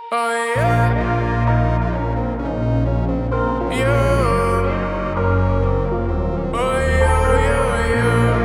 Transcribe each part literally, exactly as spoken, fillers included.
Oh yeah, yeah. Oh yeah, yeah, yeah.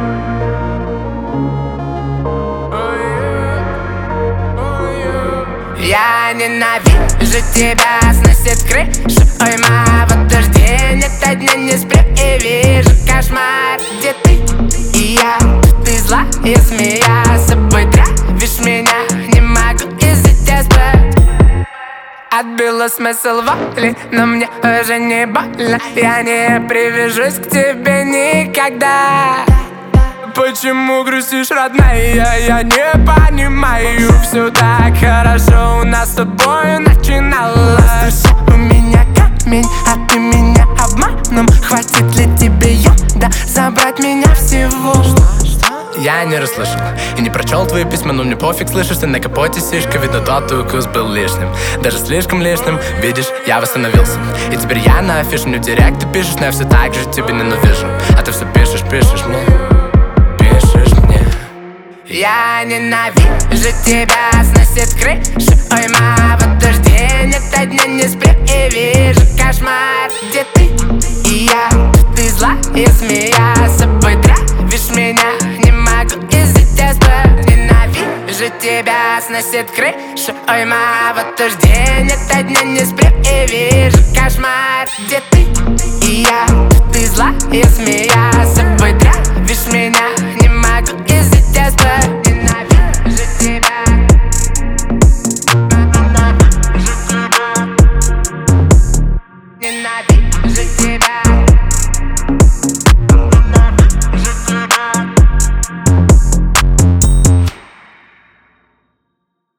Oh yeah, oh yeah. Я ненавижу тебя, сносит крышу. Ой, ма, вот дожди, нет дня не сплю и вижу кошмар, где ты и я. Ты злая змея, с собой травишь меня. Не могу из-за тебя спать. Отбила смысл воли, но мне уже не больно. Я не привяжусь к тебе никогда. Почему грустишь, родная? Я не понимаю. Все так хорошо у нас с тобой начиналось. У меня камень, а ты меня обманом. Хватит ли тебе йода забрать меня всего? Я не расслышал и не прочел твои письма, но мне пофиг, слышишь, ты на капоте сишка. Видно, тот укус был лишним, даже слишком лишним. Видишь, я восстановился, и теперь я на афише. Мне в директ ты пишешь, но я все так же тебе ненавижу. А ты все пишешь, пишешь мне, пишешь мне. Я ненавижу тебя, сносит крышу. Ой, ма, вот дожди, нет дня не сплю и вижу кошмар, где ты и я. Ты злая змея, с собой травишь меня. Не могу из-за тебя спать. Ненавижу тебя, сносит крышу. Ой, ма, вот дожди, нет дня не сплю и вижу кошмар, где ты и я. Ты злая змея, с собой травишь меня. Не могу из-за тебя спать.